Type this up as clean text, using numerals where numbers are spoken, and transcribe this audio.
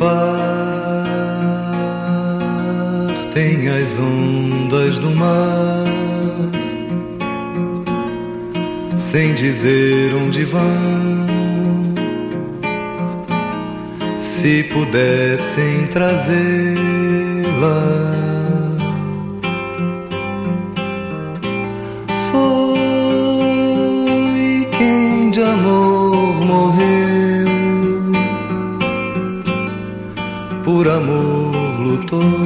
partem as ondas do mar, sem dizer onde vão. Se pudessem trazê-la, foi quem de amor morreu, por amor lutou.